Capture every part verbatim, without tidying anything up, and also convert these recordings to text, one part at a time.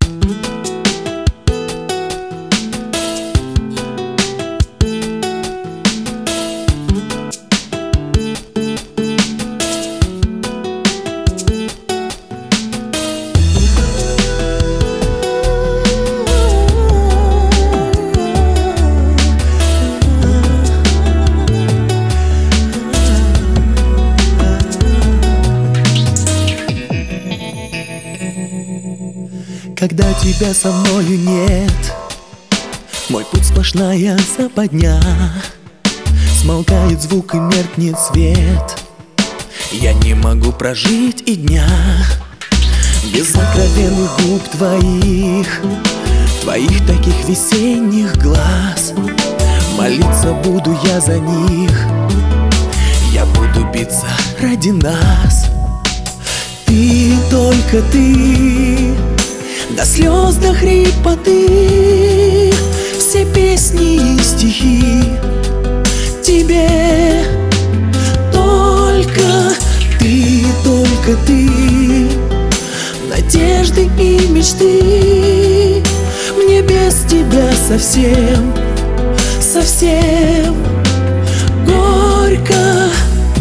Когда тебя со мною нет, мой путь сплошная западня. Смолкает звук и меркнет свет, я не могу прожить и дня без сокровенных губ твоих, твоих таких весенних глаз. Молиться буду я за них, я буду биться ради нас. Ты, только ты, до слез, до хрипоты, все песни и стихи тебе. Только ты, только ты, надежды и мечты. Мне без тебя совсем, совсем горько.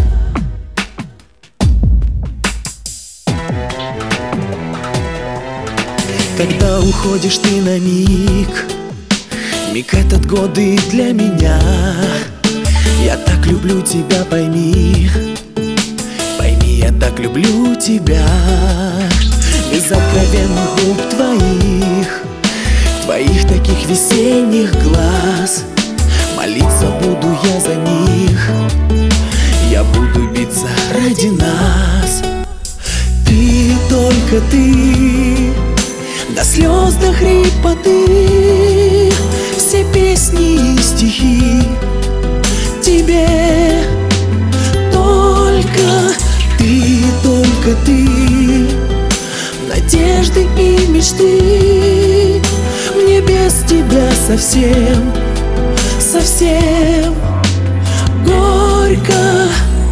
Когда уходишь ты на миг, миг этот годы для меня. Я так люблю тебя, пойми, пойми, я так люблю тебя. Без откровенных губ твоих, твоих таких весенних глаз. Молиться буду я за них, я буду биться ради нас. Ты, только ты, до слез, до хрипоты, все песни и стихи тебе. Только ты, только ты, надежды и мечты. Мне без тебя совсем, совсем горько.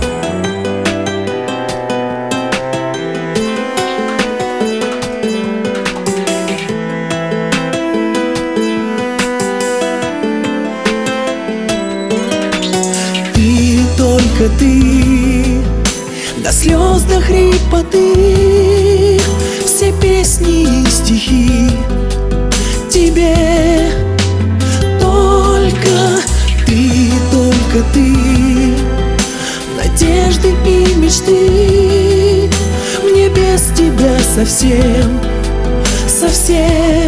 Только ты, до слез, до хрипоты, все песни и стихи тебе. Только ты, только ты, надежды и мечты. Мне без тебя совсем, совсем